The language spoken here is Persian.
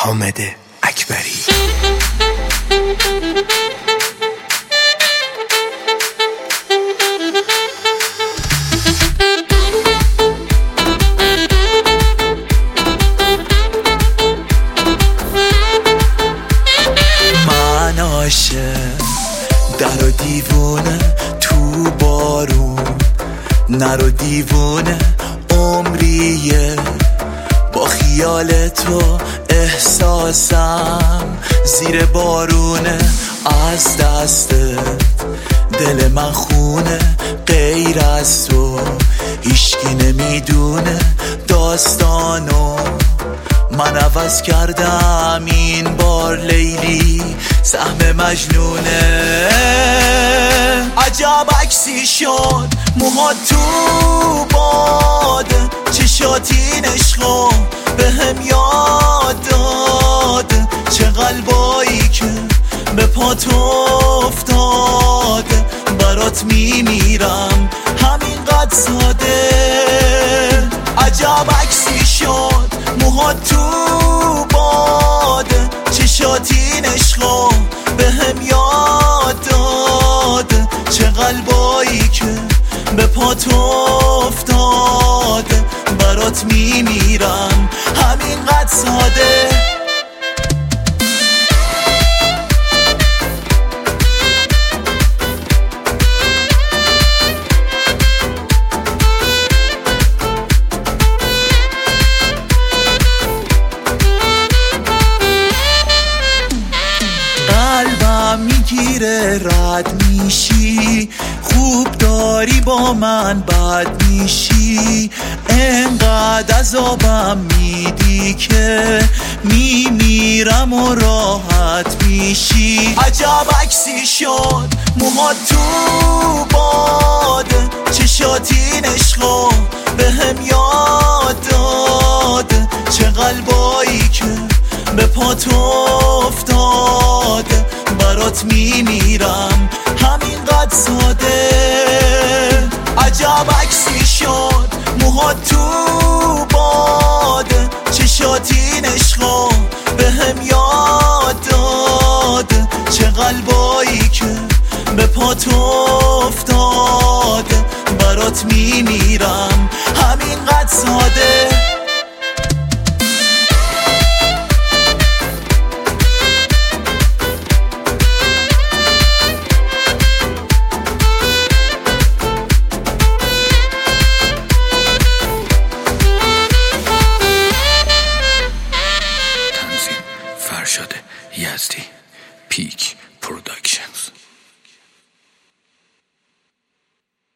حامد اکبری. من عاشق در و دیوونه تو بارون، نرو دیوونه عمریه، با خیال تو احساسم زیر بارونه، از دستت دل من خونه، غیر از تو هیچکی نمیدونه داستانو. من عوض کردم این بار لیلی سهم مجنونه. عجب عکسی شد موها تو باد، چشاتین عشقا به هم یاد داد، چه قلبایی که به پات افتاد، برات میمیرم همینقدر ساده. عجب عکسی شد موها تو باد، چشاتین عشقا به هم یاد داد، چه قلبایی که به پات افتاد، برات میمیرم همینقدر ساده. قلبم میگیره رد میشی، خوب داری با من بد میشی، انقدر عذابم میدی که میمیرم و راحت میشی. عجب عکسی شد موها تو باد، چشاتین عشقا به هم یاد داد، چه قلبایی که به پات افتاد، برات میمیرم همینقدر ساده. عجب عکسی شد موها تو باد، چشاتین عشقا به هم یاد داد، چه قلبایی که به پات افتاد، برات میمیرم همینقدر ساده. فرشاد یزدی پیک.